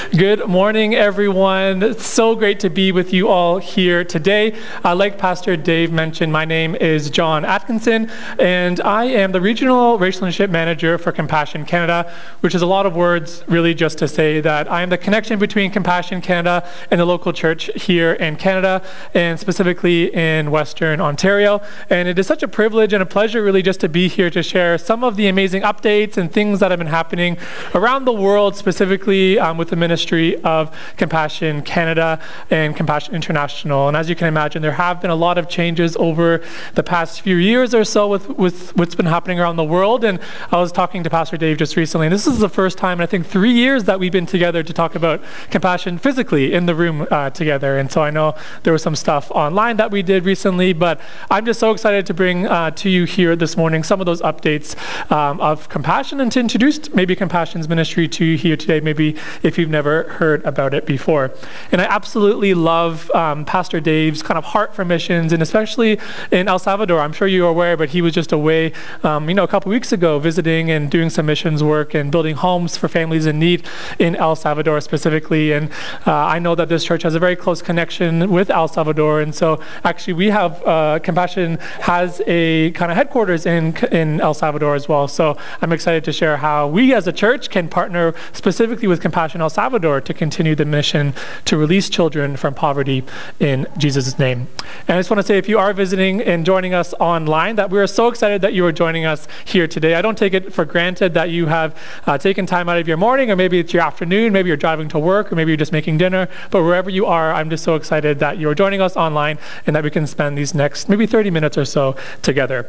Good morning, everyone. It's so great to be with you all here today. Like Pastor Dave mentioned, my name is John Atkinson, and I am the Regional Relationship Manager for Compassion Canada, which is a lot of words really just to say that I am the connection between Compassion Canada and the local church here in Canada, and specifically in Western Ontario. And it is such a privilege and a pleasure really just to be here to share some of the amazing updates and things that have been happening around the world, specifically with the ministry of Compassion Canada and Compassion International. And as you can imagine, there have been a lot of changes over the past few years or so with what's been happening around the world. And I was talking to Pastor Dave just recently, and this is the first time in I think 3 years that we've been together to talk about compassion physically in the room together. And so I know there was some stuff online that we did recently, but I'm just so excited to bring to you here this morning some of those updates of Compassion, and to introduce maybe Compassion's ministry to you here today, maybe if you've never heard about it before. And I absolutely love Pastor Dave's kind of heart for missions, and especially in El Salvador. I'm sure you're aware, but he was just away a couple weeks ago visiting and doing some missions work and building homes for families in need in El Salvador specifically. And I know that this church has a very close connection with El Salvador, and so actually we have Compassion has a kind of headquarters in El Salvador as well. So I'm excited to share how we as a church can partner specifically with Compassion El Salvador to continue the mission to release children from poverty in Jesus' name. And I just want to say, if you are visiting and joining us online, that we are so excited that you are joining us here today. I don't take it for granted that you have taken time out of your morning, or maybe it's your afternoon, maybe you're driving to work, or maybe you're just making dinner, but wherever you are, I'm just so excited that you're joining us online and that we can spend these next maybe 30 minutes or so together.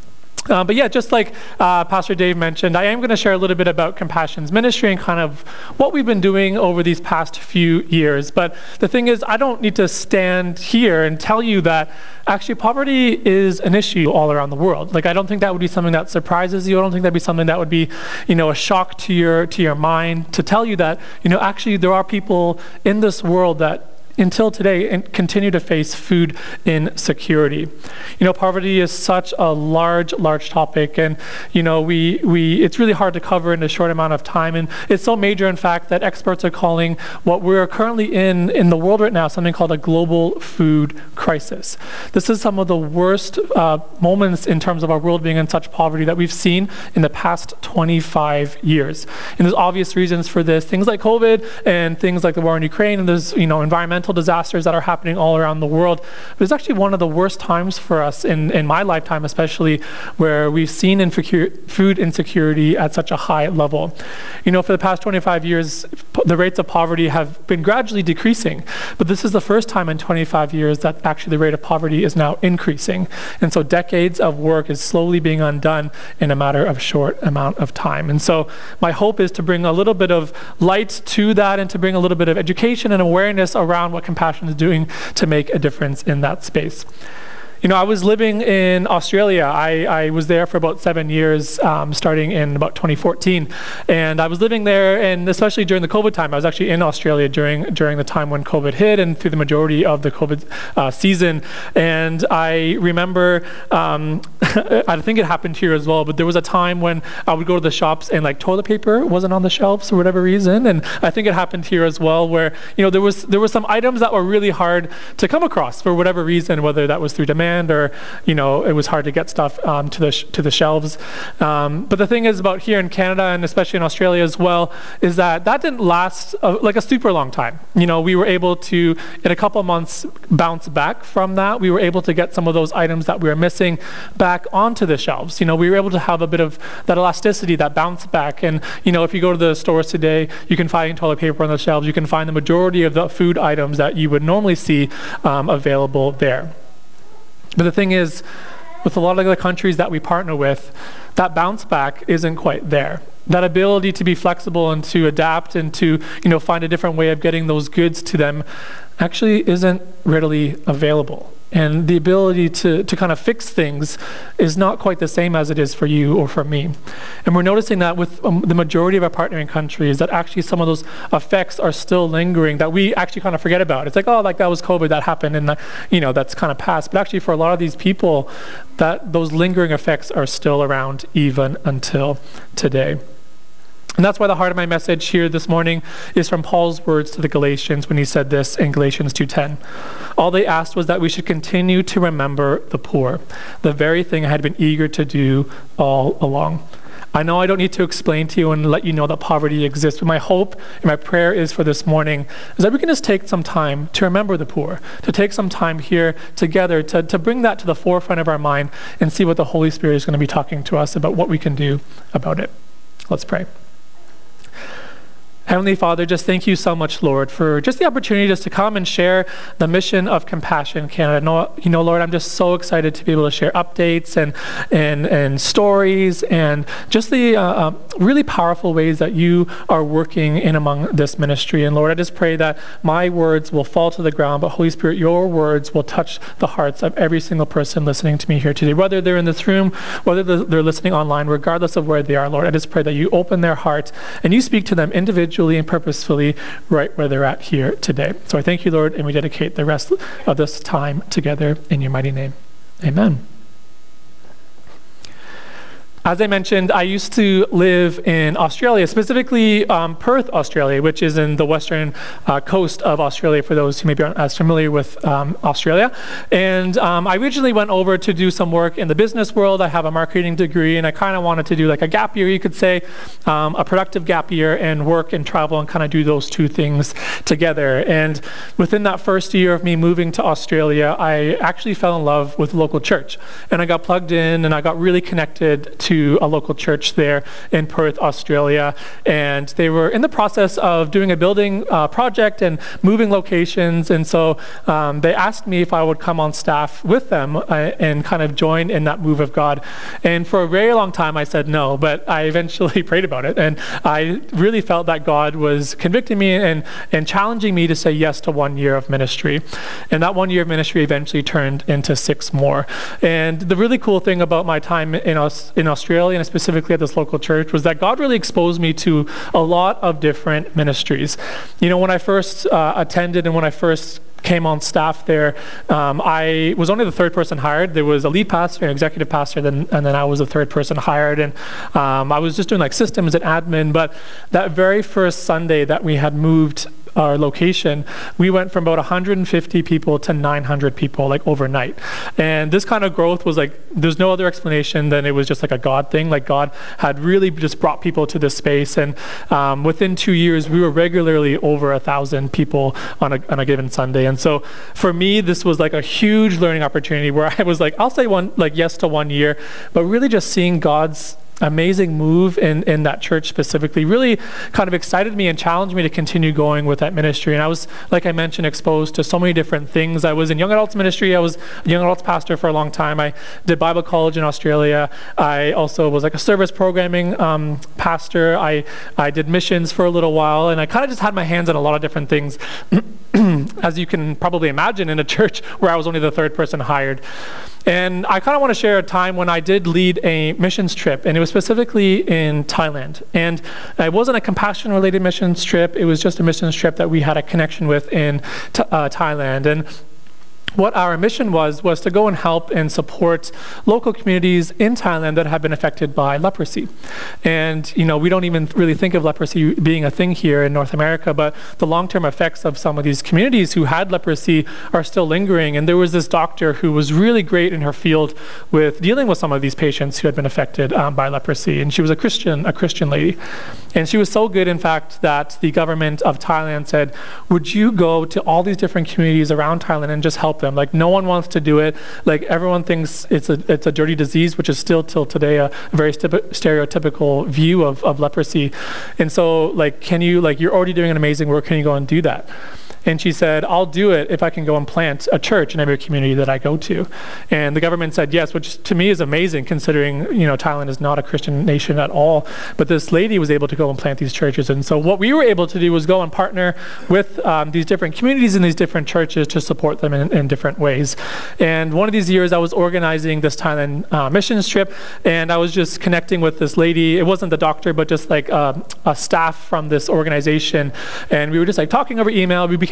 But yeah, just like Pastor Dave mentioned, I am going to share a little bit about Compassion's ministry and kind of what we've been doing over these past few years. But the thing is, I don't need to stand here and tell you that actually poverty is an issue all around the world. Like, I don't think that would be something that surprises you. I don't think that'd be something that would be, a shock to your mind to tell you that, actually there are people in this world that until today continue to face food insecurity. Poverty is such a large topic, and it's really hard to cover in a short amount of time. And it's so major, in fact, that experts are calling what we're currently in the world right now something called a global food crisis. This is some of the worst moments in terms of our world being in such poverty that we've seen in the past 25 years. And there's obvious reasons for this, things like COVID and things like the war in Ukraine, and there's environmental disasters that are happening all around the world. But it's actually one of the worst times for us in my lifetime, especially, where we've seen food insecurity at such a high level. For the past 25 years, the rates of poverty have been gradually decreasing, but this is the first time in 25 years that actually the rate of poverty is now increasing. And so decades of work is slowly being undone in a matter of short amount of time. And so my hope is to bring a little bit of light to that, and to bring a little bit of education and awareness around what Compassion is doing to make a difference in that space. I was living in Australia. I was there for about 7 years, starting in about 2014. And I was living there, and especially during the COVID time. I was actually in Australia during the time when COVID hit, and through the majority of the COVID season. And I remember, I think it happened here as well, but there was a time when I would go to the shops and toilet paper wasn't on the shelves for whatever reason. And I think it happened here as well, where there were some items that were really hard to come across for whatever reason, whether that was through demand or it was hard to get stuff to the shelves. But the thing is about here in Canada, and especially in Australia as well, is that didn't last like a super long time. We were able to, in a couple of months, bounce back from that. We were able to get some of those items that we were missing back onto the shelves. We were able to have a bit of that elasticity, that bounce back. And if you go to the stores today, you can find toilet paper on the shelves. You can find the majority of the food items that you would normally see available there. But the thing is, with a lot of the countries that we partner with, that bounce back isn't quite there. That ability to be flexible and to adapt and to find a different way of getting those goods to them actually isn't readily available. And the ability to kind of fix things is not quite the same as it is for you or for me. And we're noticing that with the majority of our partnering countries, that actually some of those effects are still lingering that we actually kind of forget about. It's like, that was COVID, that happened, and that's kind of past. But actually for a lot of these people, that those lingering effects are still around even until today. And that's why the heart of my message here this morning is from Paul's words to the Galatians when he said this in Galatians 2:10. All they asked was that we should continue to remember the poor, the very thing I had been eager to do all along. I know I don't need to explain to you and let you know that poverty exists, but my hope and my prayer is for this morning is that we can just take some time to remember the poor, to take some time here together to bring that to the forefront of our mind and see what the Holy Spirit is going to be talking to us about what we can do about it. Let's pray. Heavenly Father, just thank you so much, Lord, for just the opportunity just to come and share the mission of Compassion Canada. Lord, I'm just so excited to be able to share updates and stories and just the really powerful ways that you are working in among this ministry. And Lord, I just pray that my words will fall to the ground, but Holy Spirit, your words will touch the hearts of every single person listening to me here today, whether they're in this room, whether they're listening online, regardless of where they are, Lord. I just pray that you open their hearts and you speak to them individually and purposefully right where they're at here today. So I thank you, Lord, and we dedicate the rest of this time together in your mighty name. Amen. As I mentioned, I used to live in Australia, specifically Perth, Australia, which is in the western coast of Australia, for those who maybe aren't as familiar with Australia. And I originally went over to do some work in the business world. I have a marketing degree, and I kind of wanted to do like a gap year, you could say, a productive gap year, and work and travel and kind of do those two things together. And within that first year of me moving to Australia, I actually fell in love with the local church. And I got plugged in, and I got really connected to a local church there in Perth, Australia. And they were in the process of doing a building project and moving locations. And so they asked me if I would come on staff with them and kind of join in that move of God. And for a very long time, I said no, but I eventually prayed about it. And I really felt that God was convicting me and challenging me to say yes to 1 year of ministry. And that 1 year of ministry eventually turned into 6 more. And the really cool thing about my time in Australia, and specifically at this local church, was that God really exposed me to a lot of different ministries. When I first attended and when I first came on staff there, I was only the third person hired. There was a lead pastor, an executive pastor, and then I was the third person hired. And I was just doing like systems and admin. But that very first Sunday that we had moved our location, we went from about 150 people to 900 people, like overnight. And this kind of growth was like, there's no other explanation than it was just like a God thing. Like God had really just brought people to this space. And within 2 years, we were regularly over 1,000 people on a given Sunday. And so for me, this was like a huge learning opportunity where I was like, I'll say yes to 1 year, but really just seeing God's amazing move in that church specifically really kind of excited me and challenged me to continue going with that ministry. And I was, like I mentioned, exposed to so many different things. I was in young adults ministry. I was a young adults pastor for a long time. I did Bible college in Australia. I also was like a service programming pastor. I did missions for a little while, and I kind of just had my hands on a lot of different things, as you can probably imagine, in a church where I was only the third person hired. And I kind of want to share a time when I did lead a missions trip, and it was specifically in Thailand. And it wasn't a compassion-related missions trip. It was just a missions trip that we had a connection with in Thailand. And what our mission was to go and help and support local communities in Thailand that have been affected by leprosy. And, we don't even really think of leprosy being a thing here in North America, but the long-term effects of some of these communities who had leprosy are still lingering. And there was this doctor who was really great in her field with dealing with some of these patients who had been affected by leprosy. And she was a Christian lady. And she was so good, in fact, that the government of Thailand said, would you go to all these different communities around Thailand and just help them? Like, no one wants to do it. Like, everyone thinks it's a dirty disease, which is still till today a very stereotypical view of leprosy. And so, like, can you, like, you're already doing an amazing work, can you go and do that? And she said, I'll do it if I can go and plant a church in every community that I go to. And the government said yes, which to me is amazing, considering, Thailand is not a Christian nation at all. But this lady was able to go and plant these churches. And so what we were able to do was go and partner with these different communities and these different churches to support them in different ways. And one of these years, I was organizing this Thailand missions trip, and I was just connecting with this lady. It wasn't the doctor, but just like a staff from this organization. And we were just like talking over email. We became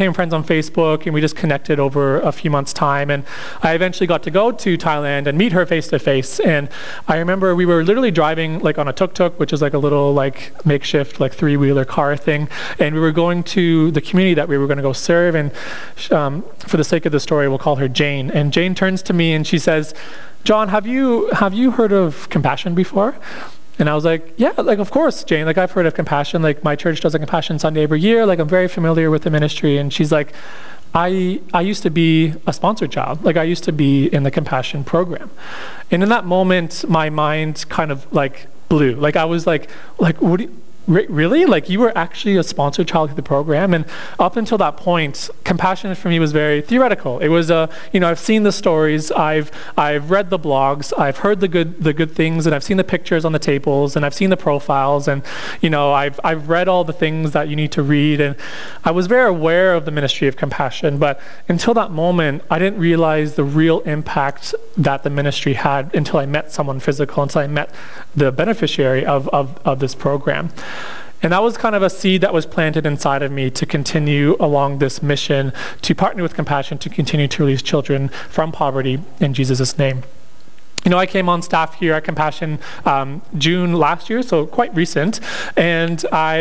became friends on Facebook, and we just connected over a few months' time. And I eventually got to go to Thailand and meet her face to face. And I remember we were literally driving like on a tuk-tuk, which is like a little like makeshift like three-wheeler car thing. And we were going to the community that we were going to go serve. And for the sake of the story, we'll call her Jane. And Jane turns to me and she says, "John, have you heard of Compassion before?" And I was like, "Yeah, like of course, Jane. Like I've heard of Compassion. Like my church does a Compassion Sunday every year. Like I'm very familiar with the ministry." And she's like, I used to be a sponsored child. Like I used to be in the Compassion program." And in that moment, my mind kind of like blew. Like I was like, what do you, really? Like you were actually a sponsored child of the program? And up until that point, Compassion for me was very theoretical. It was I've seen the stories, I've read the blogs, I've heard the good things, and I've seen the pictures on the tables, and I've seen the profiles, and I've read all the things that you need to read, and I was very aware of the ministry of Compassion. But until that moment, I didn't realize the real impact that the ministry had until I met someone physical, until I met the beneficiary of this program. And that was kind of a seed that was planted inside of me to continue along this mission, to partner with Compassion, to continue to release children from poverty in Jesus' name. I came on staff here at Compassion June last year, so quite recent. And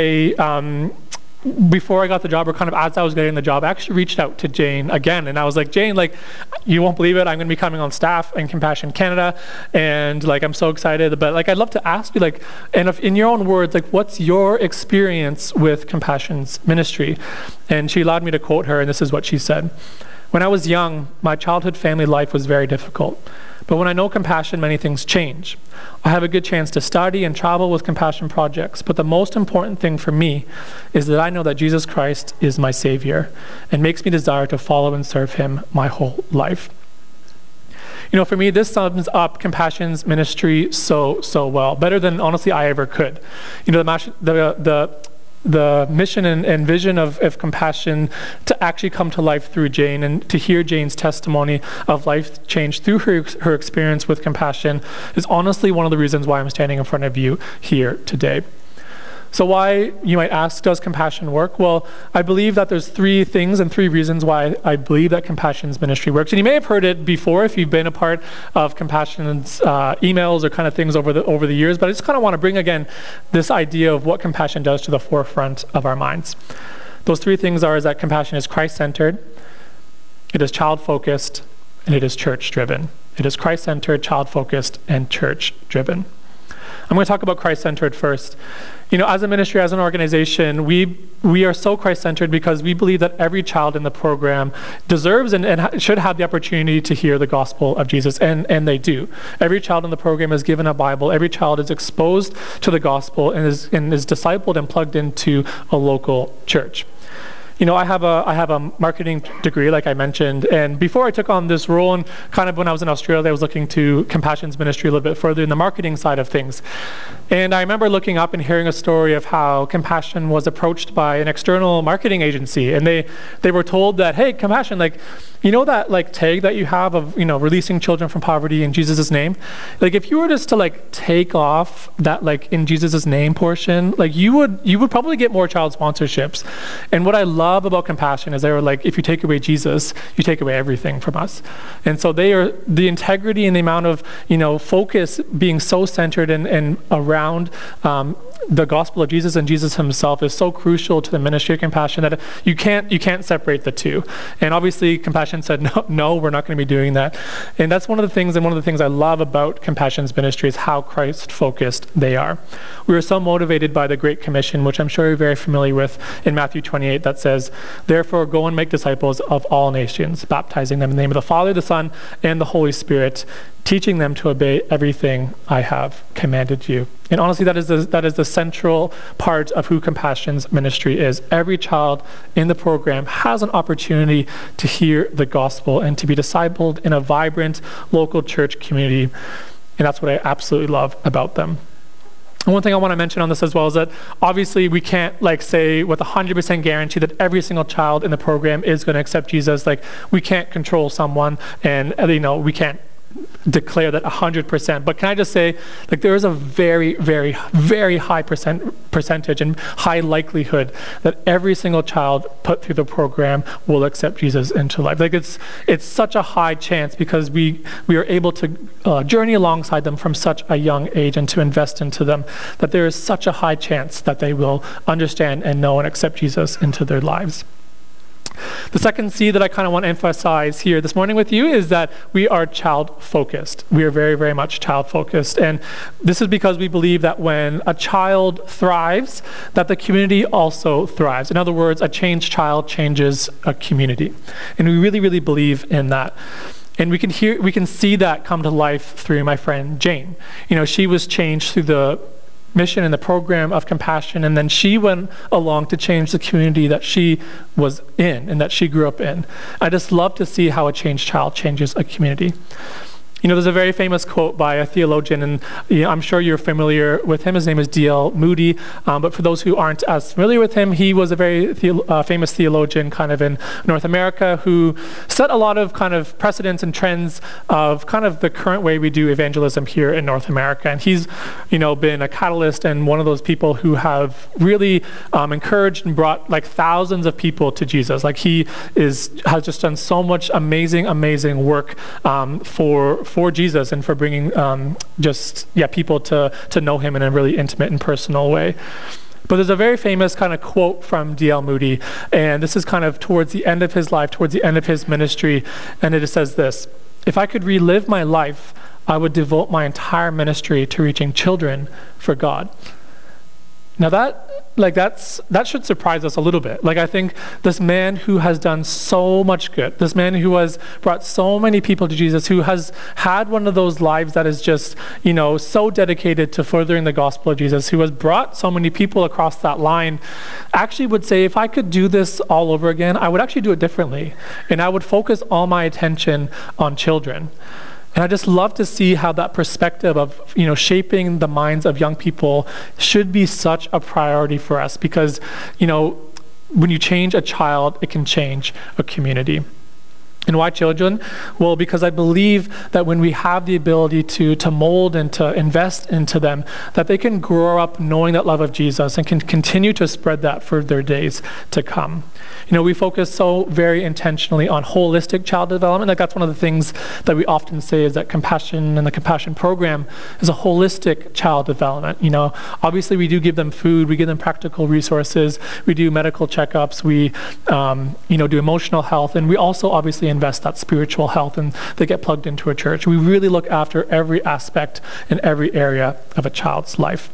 before I got the job, or kind of as I was getting the job, I actually reached out to Jane again. And I was like, "Jane, like, you won't believe it. I'm going to be coming on staff in Compassion Canada. And like, I'm so excited. But like, I'd love to ask you, like, and if in your own words, like, what's your experience with Compassion's ministry?" And she allowed me to quote her. And this is what she said: "When I was young, my childhood family life was very difficult. But when I know Compassion, many things change. I have a good chance to study and travel with Compassion projects, but the most important thing for me is that I know that Jesus Christ is my Savior and makes me desire to follow and serve Him my whole life." For me, this sums up Compassion's ministry so well, better than honestly I ever could. The mission and vision of Compassion to actually come to life through Jane, and to hear Jane's testimony of life change through her experience with Compassion, is honestly one of the reasons why I'm standing in front of you here today. So why, you might ask, does Compassion work? Well, I believe that there's three things and three reasons why I believe that Compassion's ministry works. And you may have heard it before if you've been a part of Compassion's emails or kind of things over the years, but I just kind of want to bring again this idea of what Compassion does to the forefront of our minds. Those three things is that Compassion is Christ-centered, it is child-focused, and it is church-driven. It is Christ-centered, child-focused, and church-driven. I'm going to talk about Christ-centered first. As a ministry, as an organization, we are so Christ-centered because we believe that every child in the program deserves and should have the opportunity to hear the gospel of Jesus, and they do. Every child in the program is given a Bible. Every child is exposed to the gospel and is discipled and plugged into a local church. I have a marketing degree, like I mentioned, and before I took on this role, and kind of when I was in Australia, I was looking to Compassion's ministry a little bit further in the marketing side of things. And I remember looking up and hearing a story of how Compassion was approached by an external marketing agency, and they were told that, "Hey, Compassion, like, that like tag that you have of releasing children from poverty in Jesus' name, like if you were just to like take off that like in Jesus' name portion, like you would probably get more child sponsorships." And what I love about Compassion is they were like, if you take away Jesus, you take away everything from us. And so they are the integrity and the amount of focus being so centered and around the gospel of Jesus and Jesus himself is so crucial to the ministry of Compassion that you can't separate the two. And obviously Compassion said, no, we're not going to be doing that. And that's one of the things I love about Compassion's ministry is how Christ-focused they are. We are so motivated by the Great Commission, which I'm sure you're very familiar with in Matthew 28, that says, "Therefore go and make disciples of all nations, baptizing them in the name of the Father, the Son, and the Holy Spirit, teaching them to obey everything I have commanded you." And honestly, that is the central part of who Compassion's ministry is. Every child in the program has an opportunity to hear the gospel and to be discipled in a vibrant local church community. And that's what I absolutely love about them. And one thing I want to mention on this as well is that obviously we can't like say with 100% guarantee that every single child in the program is going to accept Jesus. Like we can't control someone, and we can't declare that 100%, but can I just say, like, there is a very, very, very high percentage and high likelihood that every single child put through the program will accept Jesus into life. Like, it's such a high chance because we are able to journey alongside them from such a young age and to invest into them, that there is such a high chance that they will understand and know and accept Jesus into their lives. The second C that I kind of want to emphasize here this morning with you is that we are child-focused. We are very, very much child-focused. And this is because we believe that when a child thrives, that the community also thrives. In other words, a changed child changes a community. And we really, really believe in that. And we can see that come to life through my friend Jane. She was changed through the mission and the program of Compassion, and then she went along to change the community that she was in and that she grew up in. I just love to see how a changed child changes a community. There's a very famous quote by a theologian, and I'm sure you're familiar with him. His name is D.L. Moody, but for those who aren't as familiar with him, he was a very famous theologian kind of in North America who set a lot of kind of precedents and trends of kind of the current way we do evangelism here in North America. And he's, been a catalyst and one of those people who have really encouraged and brought like thousands of people to Jesus. Like he has just done so much amazing work for Jesus and for bringing people to know him in a really intimate and personal way. But there's a very famous kind of quote from D.L. Moody, and this is kind of towards the end of his life, towards the end of his ministry, and it says this: "If I could relive my life, I would devote my entire ministry to reaching children for God." Now that should surprise us a little bit. Like, I think this man who has done so much good, this man who has brought so many people to Jesus, who has had one of those lives that is just, so dedicated to furthering the gospel of Jesus, who has brought so many people across that line, actually would say, if I could do this all over again, I would actually do it differently. And I would focus all my attention on children. And I just love to see how that perspective of, shaping the minds of young people should be such a priority for us because, when you change a child, it can change a community. And why children? Well, because I believe that when we have the ability to mold and to invest into them, that they can grow up knowing that love of Jesus and can continue to spread that for their days to come. We focus so very intentionally on holistic child development. Like, that's one of the things that we often say is that Compassion and the Compassion program is a holistic child development. Obviously we do give them food, we give them practical resources, we do medical checkups, we do emotional health, and we also obviously invest that spiritual health, and they get plugged into a church. We really look after every aspect in every area of a child's life.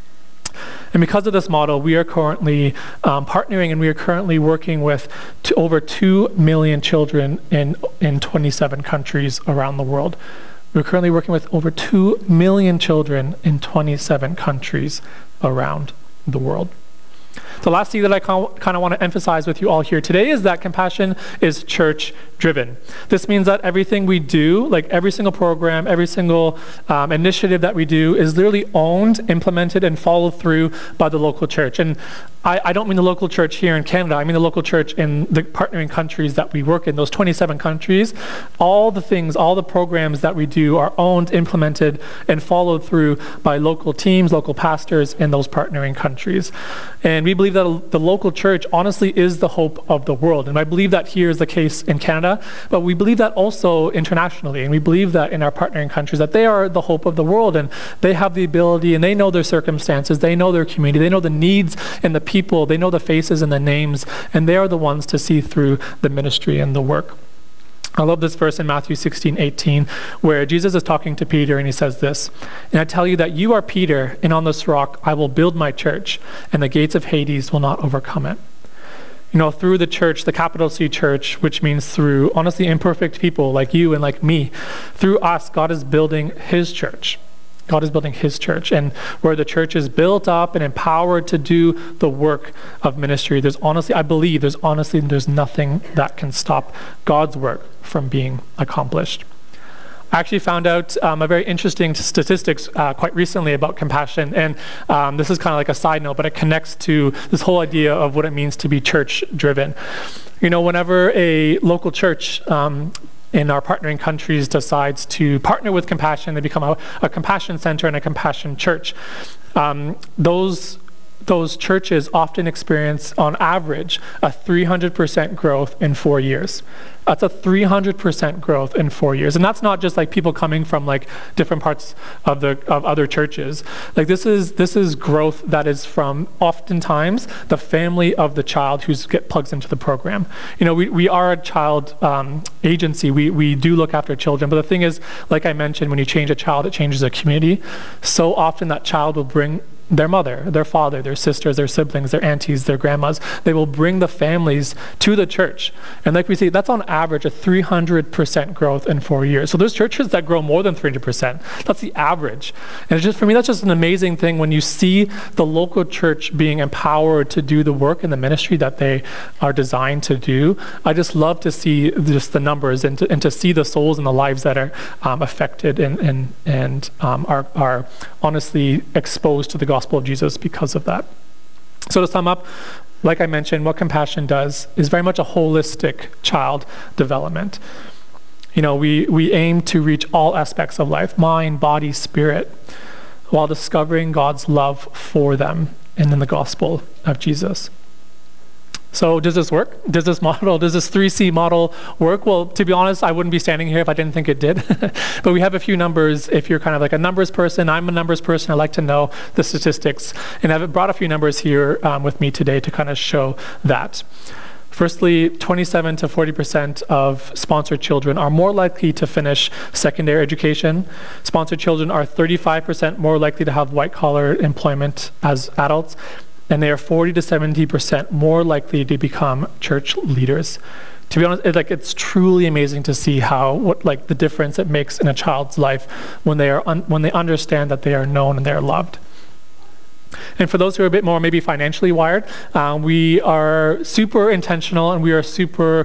And because of this model, we are currently partnering, and we are currently working with over 2 million children in 27 countries around the world. We're currently working with over 2 million children in 27 countries around the world. The last thing that I kind of want to emphasize with you all here today is that Compassion is church-driven. This means that everything we do, like every single program, every single initiative that we do, is literally owned, implemented, and followed through by the local church. And I don't mean the local church here in Canada. I mean the local church in the partnering countries that we work in, those 27 countries. All the programs that we do are owned, implemented, and followed through by local teams, local pastors in those partnering countries. And we believe that the local church honestly is the hope of the world. And I believe that here is the case in Canada, but we believe that also internationally. And we believe that in our partnering countries, that they are the hope of the world, and they have the ability, and they know their circumstances, they know their community, they know the needs and the people, they know the faces and the names, and they are the ones to see through the ministry and the work. I love this verse in Matthew 16:18, where Jesus is talking to Peter, and he says this: "And I tell you that you are Peter, and on this rock I will build my church, and the gates of Hades will not overcome it." Through the church, the capital C church, which means through honestly imperfect people like you and like me, through us, God is building his church. God is building his church, and where the church is built up and empowered to do the work of ministry, there's nothing that can stop God's work from being accomplished. I actually found out a very interesting statistics quite recently about Compassion, and this is kind of like a side note, but it connects to this whole idea of what it means to be church-driven. Whenever a local church in our partnering countries decides to partner with Compassion, they become a Compassion Center and a Compassion Church. Those churches often experience, on average, a 300% growth in 4 years. That's a 300% growth in 4 years. And that's not just like people coming from like different parts of other churches. Like this is growth that is from oftentimes the family of the child who plugs into the program. You know, we are a child agency. We do look after children. But the thing is, like I mentioned, when you change a child, it changes a community. So often that child will bring their mother, their father, their sisters, their siblings, their aunties, their grandmas. They will bring the families to the church. And like we see, that's on average a 300% growth in 4 years. So there's churches that grow more than 300%. That's the average. And it's just, for me, that's just an amazing thing when you see the local church being empowered to do the work and the ministry that they are designed to do. I just love to see just the numbers and to see the souls and the lives that are affected and are honestly exposed to the gospel of Jesus because of that. So to sum up, like I mentioned, what Compassion does is very much a holistic child development. You know, we aim to reach all aspects of life, mind, body, spirit, while discovering God's love for them and in the gospel of Jesus. So does this work? Does this 3C model work? Well, to be honest, I wouldn't be standing here if I didn't think it did. But we have a few numbers. If you're kind of like a numbers person, I'm a numbers person, I like to know the statistics. And I've brought a few numbers here with me today to kind of show that. Firstly, 27 to 40% of sponsored children are more likely to finish secondary education. Sponsored children are 35% more likely to have white-collar employment as adults. And they are 40 to 70% more likely to become church leaders. To be honest, it's truly amazing to see the difference it makes in a child's life when they understand that they are known and they are loved. And for those who are a bit more maybe financially wired, we are super intentional and we are super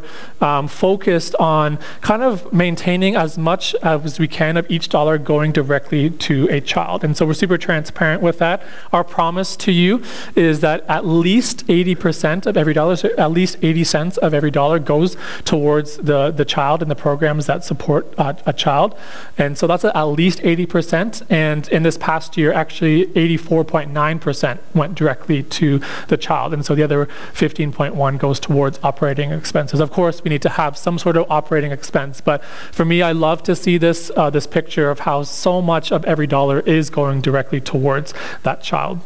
focused on kind of maintaining as much as we can of each dollar going directly to a child. And so we're super transparent with that. Our promise to you is that at least 80% of every dollar, so at least 80 cents of every dollar goes towards the child and the programs that support a child. And so that's at least 80%. And in this past year, actually 84.9% went directly to the child. And so the other 15.1 goes towards operating expenses. Of course, we need to have some sort of operating expense. But for me, I love to see this picture of how so much of every dollar is going directly towards that child.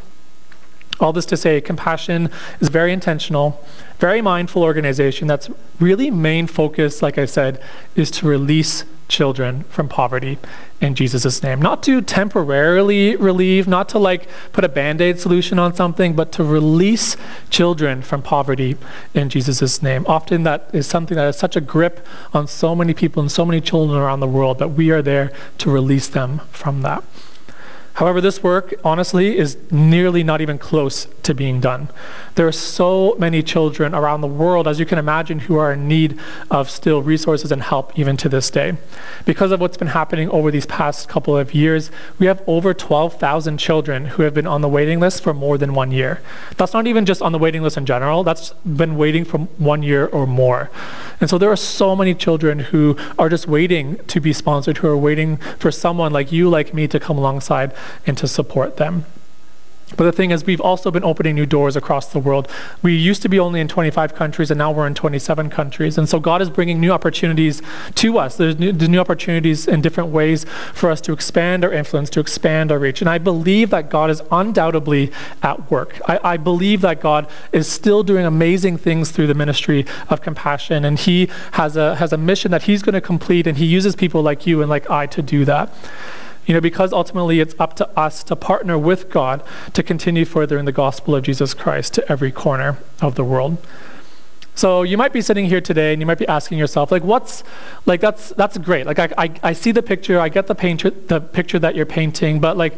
All this to say, Compassion is very intentional, very mindful organization that's really main focus, like I said, is to release children from poverty in Jesus' name. Not to temporarily relieve, not to put a Band-Aid solution on something, but to release children from poverty in Jesus' name. Often that is something that has such a grip on so many people and so many children around the world, but we are there to release them from that. However, this work, honestly, is nearly not even close to being done. There are so many children around the world, as you can imagine, who are in need of still resources and help even to this day. Because of what's been happening over these past couple of years, we have over 12,000 children who have been on the waiting list for more than 1 year. That's not even just on the waiting list in general, that's been waiting for 1 year or more. And so there are so many children who are just waiting to be sponsored, who are waiting for someone like you, like me, to come alongside and to support them. But the thing is, we've also been opening new doors across the world. We used to be only in 25 countries, and now we're in 27 countries. And so God is bringing new opportunities to us. There's new opportunities in different ways for us to expand our influence, to expand our reach. And I believe that God is undoubtedly at work. I believe that God is still doing amazing things through the ministry of Compassion. And he has a mission that he's going to complete, and he uses people like you and like I to do that. You know, because ultimately it's up to us to partner with God to continue furthering the gospel of Jesus Christ to every corner of the world. So you might be sitting here today and you might be asking yourself, that's great. I see the picture, I get the picture that you're painting, but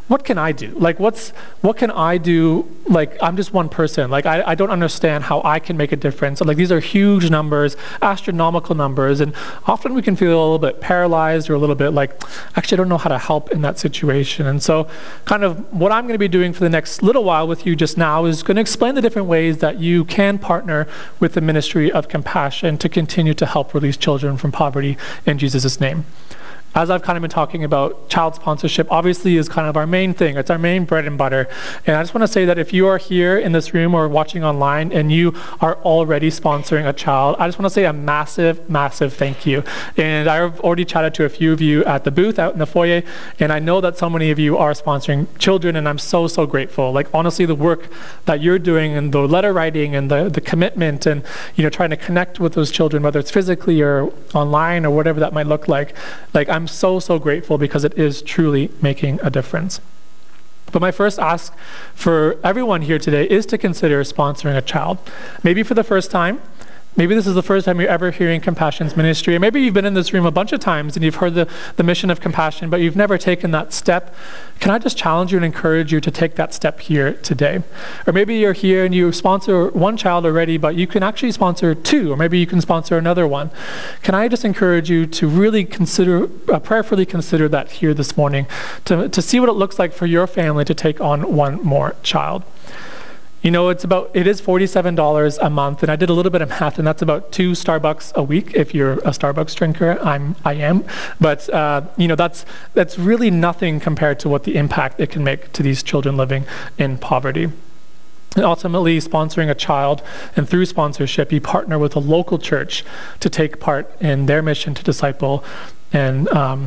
what can I do? Like, what can I do? Like, I'm just one person. Like, I don't understand how I can make a difference. Like, these are huge numbers, astronomical numbers, and often we can feel a little bit paralyzed or a little bit like, actually, I don't know how to help in that situation. And so kind of what I'm going to be doing for the next little while with you just now is going to explain the different ways that you can partner with the Ministry of Compassion to continue to help release children from poverty in Jesus' name. As I've kind of been talking about, child sponsorship obviously is kind of our main thing. It's our main bread and butter. And I just want to say that if you are here in this room or watching online and you are already sponsoring a child, I just want to say a massive, massive thank you. And I've already chatted to a few of you at the booth out in the foyer, and I know that so many of you are sponsoring children, and I'm so, so grateful. Like, honestly, the work that you're doing and the letter writing and the commitment and, trying to connect with those children, whether it's physically or online or whatever that might look like I'm so, so grateful because it is truly making a difference. But my first ask for everyone here today is to consider sponsoring a child. Maybe for the first time. Maybe this is the first time you're ever hearing Compassion's ministry. Or maybe you've been in this room a bunch of times and you've heard the mission of Compassion, but you've never taken that step. Can I just challenge you and encourage you to take that step here today? Or maybe you're here and you sponsor one child already, but you can actually sponsor two, or maybe you can sponsor another one. Can I just encourage you to really prayerfully consider that here this morning, to see what it looks like for your family to take on one more child? It is $47 a month, and I did a little bit of math, and that's about 2 Starbucks a week if you're a Starbucks drinker. I am, but that's really nothing compared to what the impact it can make to these children living in poverty. And ultimately, sponsoring a child, and through sponsorship, you partner with a local church to take part in their mission to disciple and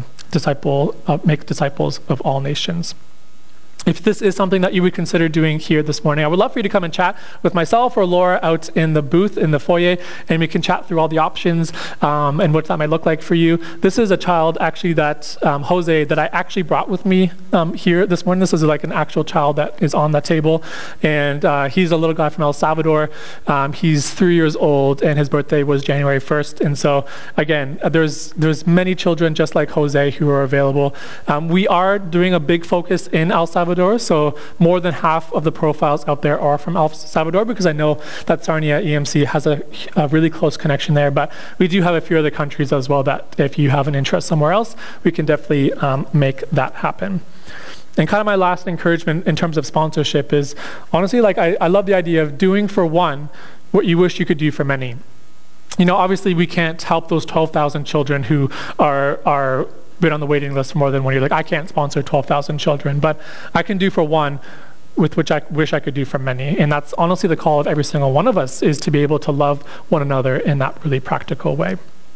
make disciples of all nations. If this is something that you would consider doing here this morning, I would love for you to come and chat with myself or Laura out in the booth in the foyer, and we can chat through all the options and what that might look like for you. This is a child actually that Jose, that I actually brought with me here this morning. This is like an actual child that is on that table, and he's a little guy from El Salvador. He's 3 years old, and his birthday was January 1st. And so again, there's many children just like Jose who are available. We are doing a big focus in El Salvador. So more than half of the profiles out there are from El Salvador, because I know that Sarnia EMC has a really close connection there. But we do have a few other countries as well that if you have an interest somewhere else, we can definitely make that happen. And kind of my last encouragement in terms of sponsorship is, honestly, I love the idea of doing for one what you wish you could do for many. Obviously we can't help those 12,000 children who are been on the waiting list for more than 1 year. I can't sponsor 12,000 children, but I can do for one with which I wish I could do for many. And that's honestly the call of every single one of us, is to be able to love one another in that really practical way.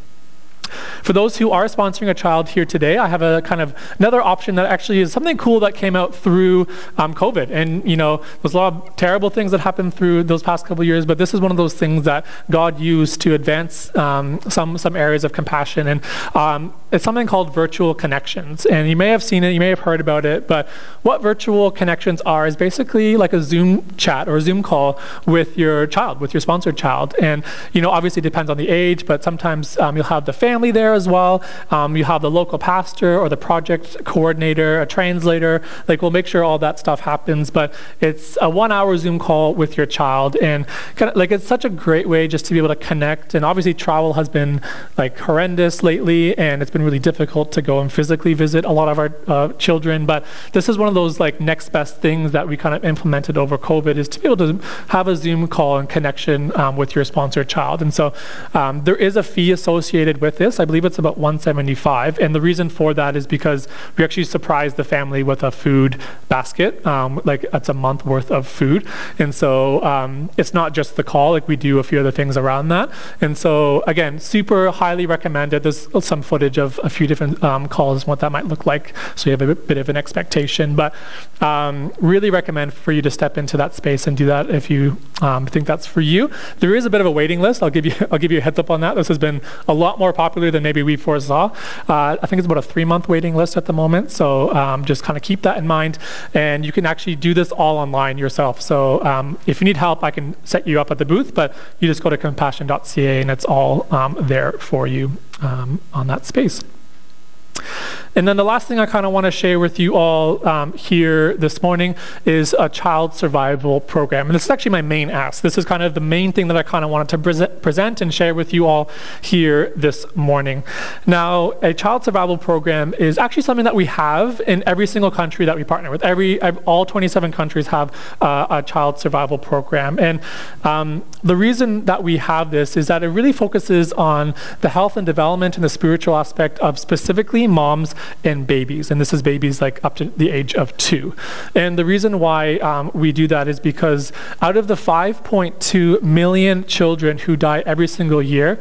For those who are sponsoring a child here today, I have a kind of another option that actually is something cool that came out through COVID. And there's a lot of terrible things that happened through those past couple of years, but this is one of those things that God used to advance some areas of compassion. And it's something called Virtual Connections. And you may have seen it, you may have heard about it, but what Virtual Connections are is basically like a Zoom chat or a Zoom call with your child, with your sponsored child. And obviously it depends on the age, but sometimes you'll have the family there as well. You have the local pastor or the project coordinator, a translator. We'll make sure all that stuff happens, but it's a 1-hour Zoom call with your child. And it's such a great way just to be able to connect. And obviously travel has been horrendous lately, and it's been really difficult to go and physically visit a lot of our children. But this is one of those next best things that we kind of implemented over COVID, is to be able to have a Zoom call and connection with your sponsored child. And so there is a fee associated with this. I believe it's about $175, and the reason for that is because we actually surprised the family with a food basket. It's a month worth of food, and so it's not just the call. We do a few other things around that. And so again, super highly recommended. There's some footage of a few different calls and what that might look like, so you have a bit of an expectation. But really recommend for you to step into that space and do that if you think that's for you. There is a bit of a waiting list. I'll give you a heads up on that. This has been a lot more popular than maybe we foresaw. I think it's about a 3-month waiting list at the moment. So just kind of keep that in mind. And you can actually do this all online yourself. So if you need help, I can set you up at the booth, but you just go to compassion.ca and it's all there for you on that space. And then the last thing I kind of want to share with you all here this morning is a child survival program. And this is actually my main ask. This is kind of the main thing that I kind of wanted to present and share with you all here this morning. Now, a child survival program is actually something that we have in every single country that we partner with. All 27 countries have a child survival program. And the reason that we have this is that it really focuses on the health and development and the spiritual aspect of specifically moms and babies. And this is babies like up to the age of 2. And the reason why we do that is because out of the 5.2 million children who die every single year,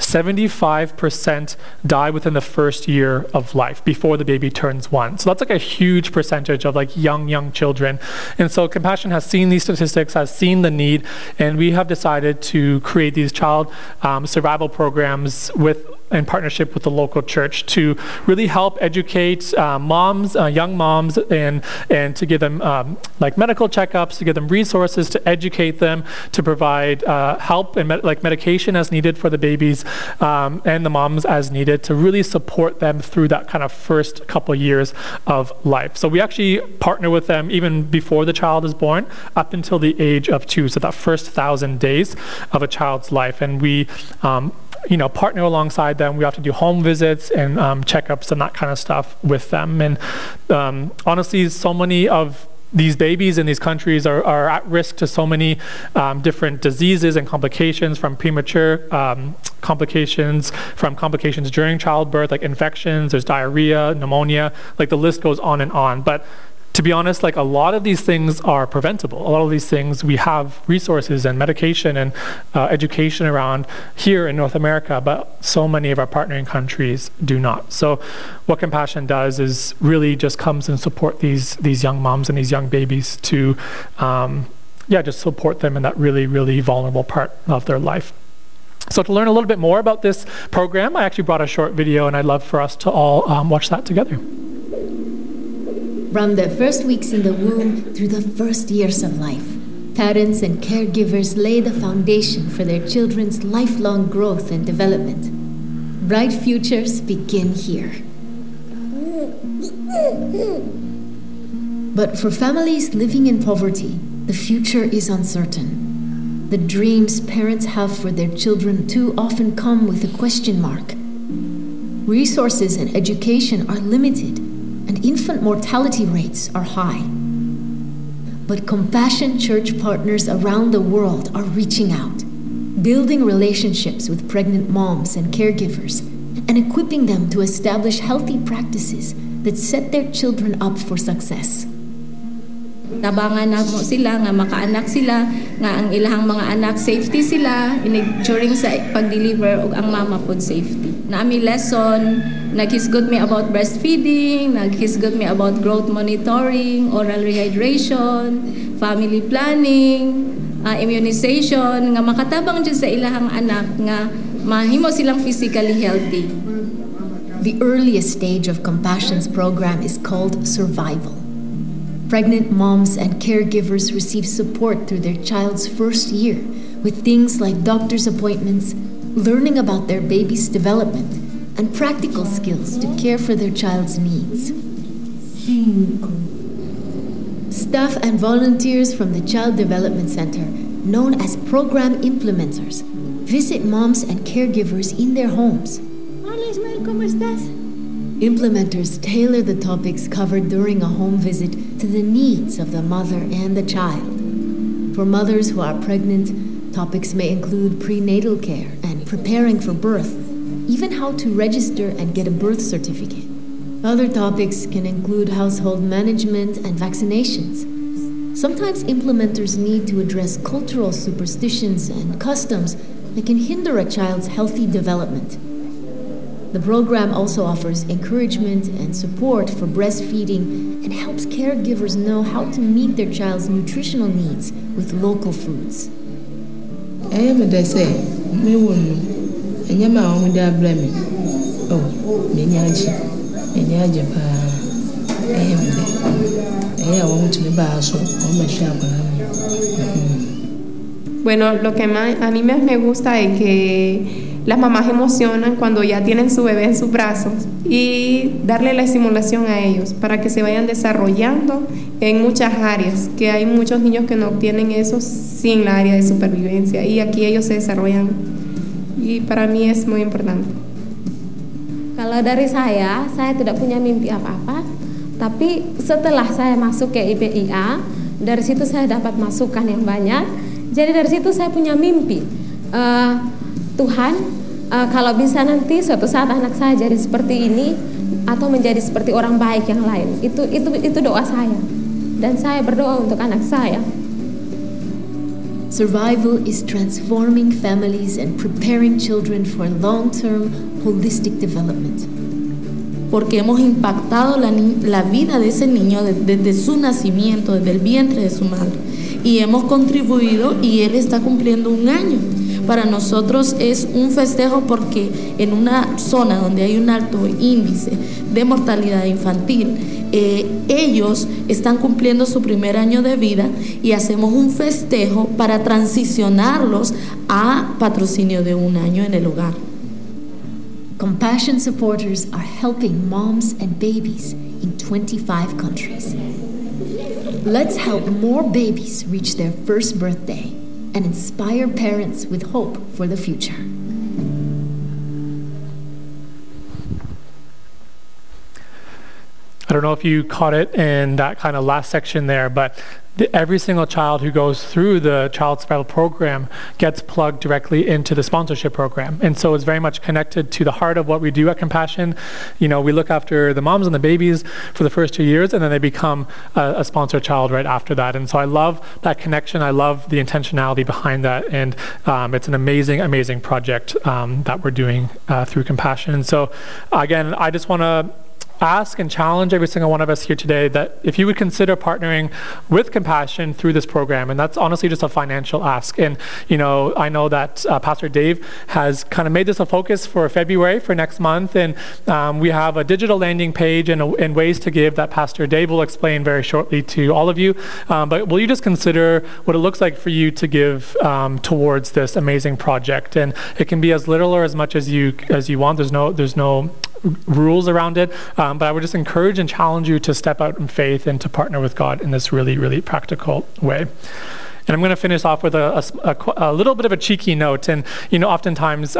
75% die within the first year of life before the baby turns 1. So that's like a huge percentage of like young children. And so Compassion has seen these statistics, has seen the need, and we have decided to create these child survival programs in partnership with the local church to really help educate moms, young moms, and to give them like medical checkups, to give them resources, to educate them, to provide help and medication as needed for the babies and the moms as needed, to really support them through that kind of first couple years of life. So we actually partner with them even before the child is born, up until the age of 2, so that first 1,000 days of a child's life. And we partner alongside them. We have to do home visits and checkups and that kind of stuff with them. And honestly, so many of these babies in these countries are at risk to so many different diseases and complications, from premature complications, from complications during childbirth, like infections, there's diarrhea, pneumonia, like the list goes on and on. But to be honest, like a lot of these things are preventable. A lot of these things, we have resources and medication and education around here in North America, but so many of our partnering countries do not. So what Compassion does is really just comes and support these young moms and these young babies to just support them in that really, really vulnerable part of their life. So to learn a little bit more about this program, I actually brought a short video, and I'd love for us to all watch that together. From the first weeks in the womb through the first years of life, parents and caregivers lay the foundation for their children's lifelong growth and development. Bright futures begin here. But for families living in poverty, the future is uncertain. The dreams parents have for their children too often come with a question mark. Resources and education are limited, and infant mortality rates are high. But Compassion Church partners around the world are reaching out, building relationships with pregnant moms and caregivers, and equipping them to establish healthy practices that set their children up for success. Tabangan na mo sila nga makaanak sila, nga ang ilahang mga anak safety sila during sa pag-deliver ug ang mama pod safety. Naami lesson, naghisgot me about breastfeeding, naghisgot me about growth monitoring, oral rehydration, family planning, immunization, nga makatabang dyan sa ilahang anak nga mahimo silang physically healthy. The earliest stage of Compassion's program is called survival. Pregnant moms and caregivers receive support through their child's first year with things like doctor's appointments, learning about their baby's development, and practical skills to care for their child's needs. Staff and volunteers from the Child Development Center, known as Program Implementers, visit moms and caregivers in their homes. Hola Ismael, ¿cómo estás? Implementers tailor the topics covered during a home visit to the needs of the mother and the child. For mothers who are pregnant, topics may include prenatal care and preparing for birth, even how to register and get a birth certificate. Other topics can include household management and vaccinations. Sometimes implementers need to address cultural superstitions and customs that can hinder a child's healthy development. The program also offers encouragement and support for breastfeeding and helps caregivers know how to meet their child's nutritional needs with local foods. Bueno, lo que más, a mí más me gusta es que las mamás emocionan cuando ya tienen su bebé en sus brazos y darle la estimulación a ellos para que se vayan desarrollando en muchas áreas, que hay muchos niños que no obtienen eso sin la área de supervivencia y aquí ellos se desarrollan y para mí es muy importante. Kalau dari saya tidak punya mimpi apa-apa, tapi setelah saya masuk ke IPIA, dari situ saya dapat masukan yang banyak. Jadi dari situ saya punya mimpi. Tuhan, kalau bisa nanti suatu saat anak saya jadi seperti ini atau menjadi seperti orang baik yang lain. Itu doa saya. Dan saya berdoa untuk anak saya. Survival is transforming families and preparing children for long-term holistic development. Porque hemos impactado la vida de ese niño desde su nacimiento, desde el vientre de su madre. Y hemos contribuido y él está cumpliendo 1 año. Para nosotros es un festejo porque en una zona donde hay un alto índice de mortalidad infantil, ellos están cumpliendo su 1er año de vida y hacemos un festejo para transicionarlos a patrocinio de 1 año en el hogar. Compassion supporters are helping moms and babies in 25 countries. Let's help more babies reach their first birthday and inspire parents with hope for the future. I don't know if you caught it in that kind of last section there, but every single child who goes through the Child Survival Program gets plugged directly into the sponsorship program. And so it's very much connected to the heart of what we do at Compassion. You know, we look after the moms and the babies for the first 2 years, and then they become a sponsored child right after that. And so I love that connection. I love the intentionality behind that. And it's an amazing, amazing project that we're doing through Compassion. And so again, I just want to ask and challenge every single one of us here today that if you would consider partnering with Compassion through this program, and that's honestly just a financial ask. And you know, I know that Pastor Dave has kind of made this a focus for February, for next month, and we have a digital landing page and ways to give that Pastor Dave will explain very shortly to all of you. But will you just consider what it looks like for you to give towards this amazing project? And it can be as little or as much as you want. There's no rules around it, but I would just encourage and challenge you to step out in faith and to partner with God in this really, really practical way. And I'm going to finish off with a little bit of a cheeky note. And, you know, oftentimes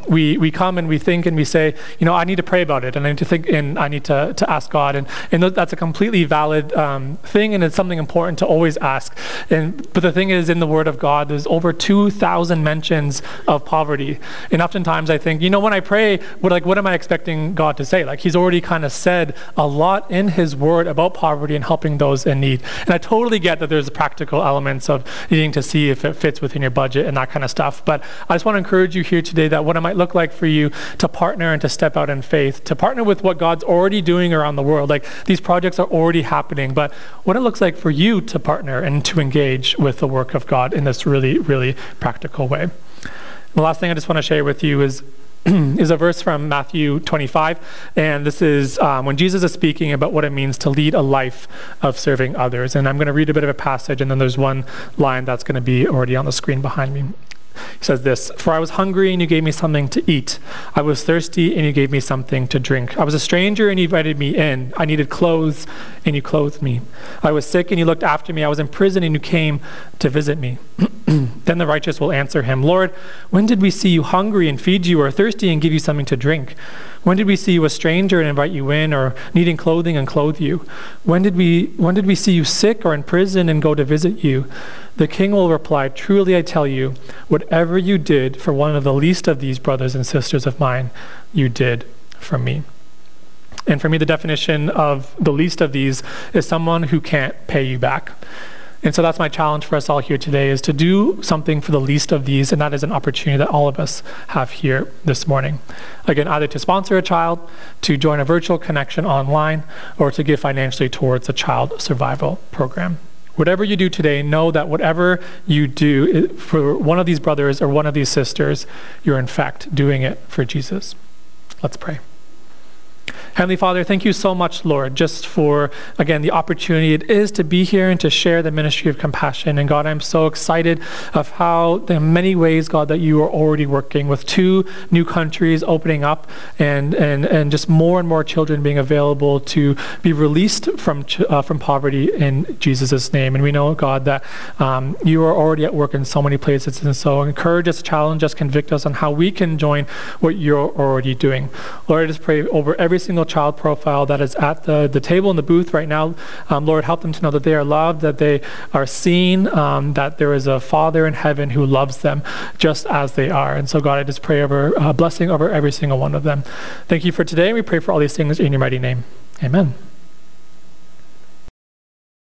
we come and we think and we say, you know, I need to pray about it and I need to think and I need to ask God. And that's a completely valid thing, and it's something important to always ask. But the thing is, in the Word of God, there's over 2,000 mentions of poverty. And oftentimes I think, you know, when I pray, what am I expecting God to say? Like, He's already kind of said a lot in His Word about poverty and helping those in need. And I totally get that there's practical elements of needing to see if it fits within your budget and that kind of stuff. But I just want to encourage you here today that what it might look like for you to partner and to step out in faith, to partner with what God's already doing around the world. Like, these projects are already happening, but what it looks like for you to partner and to engage with the work of God in this really, really practical way. The last thing I just want to share with you is a verse from Matthew 25, and this is when Jesus is speaking about what it means to lead a life of serving others. And I'm going to read a bit of a passage, and then there's one line that's going to be already on the screen behind me. He says this: "For I was hungry, and you gave me something to eat. I was thirsty, and you gave me something to drink. I was a stranger, and you invited me in. I needed clothes, and you clothed me. I was sick, and you looked after me. I was in prison, and you came to visit me." Then the righteous will answer him, "Lord, when did we see you hungry and feed you, or thirsty and give you something to drink? When did we see you a stranger and invite you in, or needing clothing and clothe you? When did we see you sick or in prison and go to visit you?" The king will reply, "Truly I tell you, whatever you did for one of the least of these brothers and sisters of mine, you did for me." And for me, the definition of the least of these is someone who can't pay you back. And so that's my challenge for us all here today, is to do something for the least of these, and that is an opportunity that all of us have here this morning. Again, either to sponsor a child, to join a virtual connection online, or to give financially towards the Child Survival Program. Whatever you do today, know that whatever you do for one of these brothers or one of these sisters, you're in fact doing it for Jesus. Let's pray. Heavenly Father, thank you so much, Lord, just for, again, the opportunity it is to be here and to share the ministry of compassion. And God, I'm so excited of how, in many ways, God, that you are already working with 2 new countries opening up and just more and more children being available to be released from poverty in Jesus' name. And we know, God, that you are already at work in so many places. And so encourage us, challenge us, convict us on how we can join what you're already doing. Lord, I just pray over every single child profile that is at the table in the booth right now. Lord, help them to know that they are loved, that they are seen, that there is a Father in heaven who loves them just as they are. And so, God, I just pray over blessing over every single one of them. Thank you for today. We pray for all these things in your mighty name. Amen.